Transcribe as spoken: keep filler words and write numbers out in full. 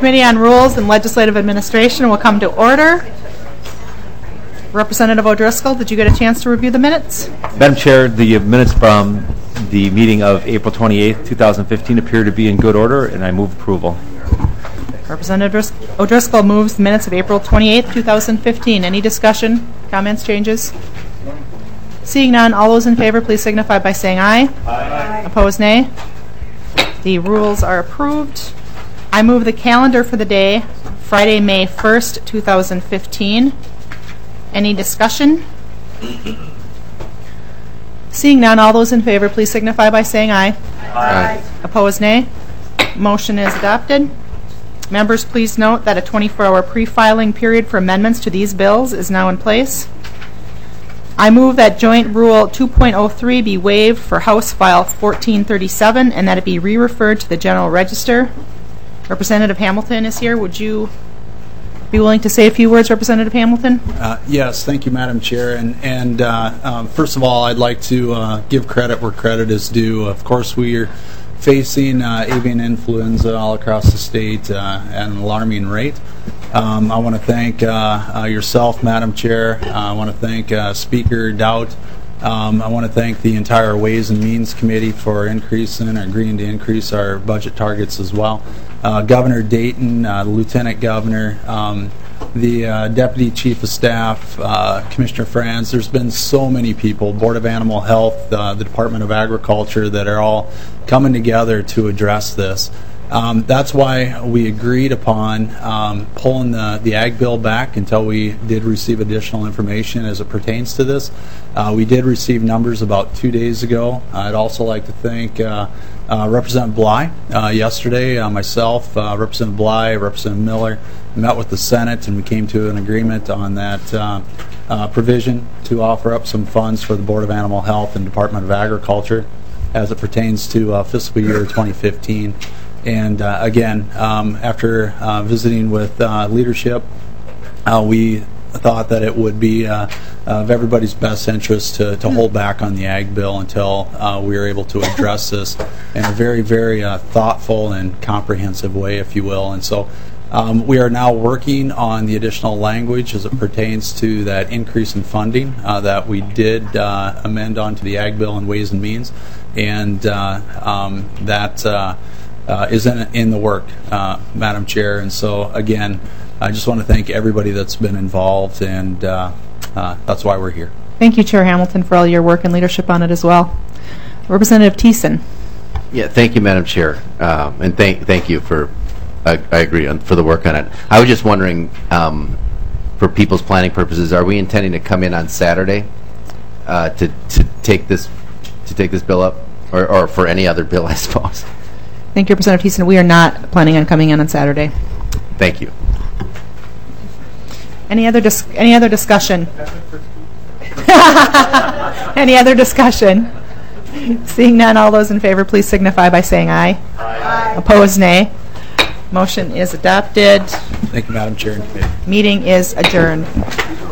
Committee on Rules and Legislative Administration will come to order. Representative O'Driscoll, did you get a chance to review the minutes? Madam Chair, the minutes from the meeting of April twenty-eighth, two thousand fifteen appear to be in good order, and I move approval. Representative O'Driscoll moves the minutes of April twenty-eighth, two thousand fifteen. Any discussion, comments, changes? Seeing none, all those in favor, please signify by saying aye. Aye. Opposed, nay. The rules are approved. I move the calendar for the day, Friday, May first, two thousand fifteen. Any discussion? Seeing none, all those in favor, please signify by saying aye. Aye. Opposed, nay. Motion is adopted. Members, please note that a twenty-four hour pre-filing period for amendments to these bills is now in place. I move that Joint Rule two point oh three be waived for House File fourteen thirty-seven and that it be re-referred to the General Register. Representative Hamilton is here. Would you be willing to say a few words, Representative Hamilton? Uh, yes, thank you, Madam Chair. And, and uh, um, first of all, I'd like to uh, give credit where credit is due. Of course, we are facing uh, avian influenza all across the state uh, at an alarming rate. Um, I want to thank uh, uh, yourself, Madam Chair. Uh, I want to thank uh, Speaker Doubt. Um, I want to thank the entire Ways and Means Committee for increasing, agreeing to increase our budget targets as well. Uh, Governor Dayton, uh, the Lieutenant Governor, um, the uh, Deputy Chief of Staff, uh, Commissioner Franz. There's been so many people, Board of Animal Health, uh, the Department of Agriculture, that are all coming together to address this. Um, that's why we agreed upon um, pulling the, the Ag Bill back until we did receive additional information as it pertains to this. Uh, we did receive numbers about two days ago. I'd also like to thank uh, uh, Representative Bly. Uh, yesterday, uh, myself, uh, Representative Bly, Representative Miller met with the Senate, and we came to an agreement on that uh, uh, provision to offer up some funds for the Board of Animal Health and Department of Agriculture as it pertains to uh, fiscal year twenty fifteen. And uh, again, um, after uh, visiting with uh, leadership, uh, we thought that it would be uh, of everybody's best interest to, to hold back on the Ag Bill until uh, we are able to address this in a very, very uh, thoughtful and comprehensive way, if you will. And so um, we are now working on the additional language as it pertains to that increase in funding uh, that we did uh, amend onto the Ag Bill and Ways and Means. And uh, um, that... Uh, Uh, is in, in the work, uh, Madam Chair. And so, again, I just want to thank everybody that's been involved, and uh, uh, that's why we're here. Thank you, Chair Hamilton, for all your work and leadership on it as well. Representative Thiessen. Yeah, thank you, Madam Chair, um, and thank thank you for, I, I agree, on, for the work on it. I was just wondering, um, for people's planning purposes, are we intending to come in on Saturday uh, to to take this to take this bill up, or, or for any other bill, I suppose? Thank you, Representative Thiessen. We are not planning on coming in on Saturday. Thank you. Any other dis- any other discussion? Any other discussion? Seeing none, all those in favor, please signify by saying aye. Aye. Opposed, nay. Motion is adopted. Thank you, Madam Chair. Meeting is adjourned.